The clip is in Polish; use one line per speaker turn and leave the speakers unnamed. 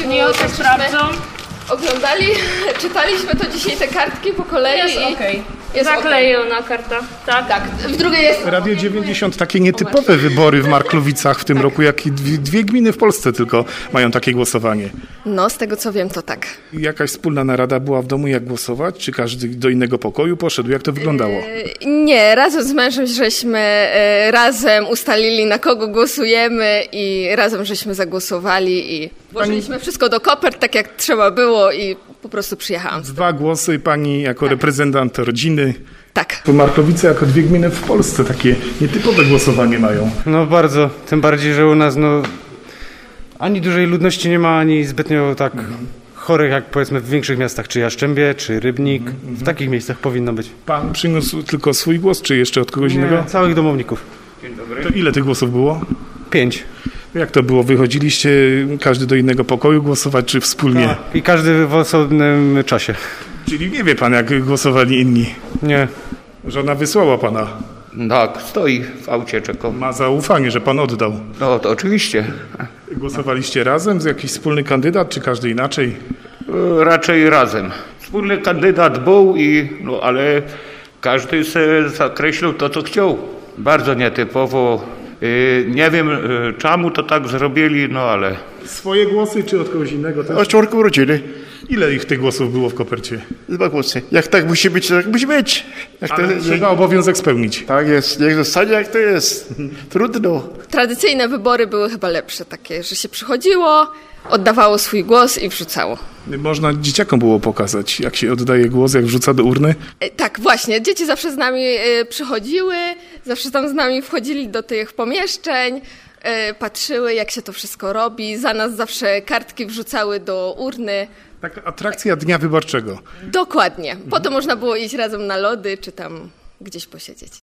Oni o to sprawdzą.
Oglądali, czytaliśmy to dzisiaj te kartki po kolei.
Jest okej.
Jest
Zaklejona karta, tak?
Tak, w drugiej jest...
Radio 90, takie nietypowe wybory w Marklowicach w tym roku, jak i dwie gminy w Polsce tylko mają takie głosowanie.
No, z tego co wiem, to tak.
Jakaś wspólna narada była w domu, jak głosować? Czy każdy do innego pokoju poszedł? Jak to wyglądało?
Nie, razem z mężem żeśmy razem ustalili, na kogo głosujemy i razem żeśmy zagłosowali i włożyliśmy wszystko do kopert, tak jak trzeba było i po prostu przyjechałam.
2 głosy, pani jako reprezentant rodziny.
Tak.
To Marklowice jako 2 gminy w Polsce takie nietypowe głosowanie mają.
No bardzo, tym bardziej, że u nas ani dużej ludności nie ma, ani zbytnio tak chorych jak powiedzmy w większych miastach, czy Jaszczębie, czy Rybnik. W takich miejscach powinno być.
Pan przyniósł tylko swój głos, czy jeszcze od kogoś innego?
Całych domowników.
To ile tych głosów było?
5.
Jak to było? Wychodziliście każdy do innego pokoju głosować, czy wspólnie?
I każdy w osobnym czasie.
Czyli nie wie pan, jak głosowali inni?
Nie.
Żona wysłała pana.
Tak, stoi w aucie, czeka.
Ma zaufanie, że pan oddał.
No to oczywiście.
Głosowaliście razem? Z jakiś wspólny kandydat, czy każdy inaczej?
Raczej razem. Wspólny kandydat był ale każdy se zakreślił to, co chciał. Bardzo nietypowo. Nie wiem, czemu to tak zrobili, ale...
Swoje głosy, czy od kogoś innego też?
Od członków rodziny.
Ile ich tych głosów było w kopercie?
2 głosy. Jak tak musi być, to tak musi być.
Ale trzeba obowiązek spełnić.
Tak jest. Niech zostanie jak to jest. Trudno.
Tradycyjne wybory były chyba lepsze, takie, że się przychodziło, oddawało swój głos i wrzucało.
Można dzieciakom było pokazać, jak się oddaje głos, jak wrzuca do urny.
Tak, właśnie. Dzieci zawsze z nami przychodziły, zawsze tam z nami wchodzili do tych pomieszczeń, patrzyły, jak się to wszystko robi. Za nas zawsze kartki wrzucały do urny.
Taka atrakcja dnia wyborczego.
Dokładnie. Potem można było iść razem na lody, czy tam gdzieś posiedzieć.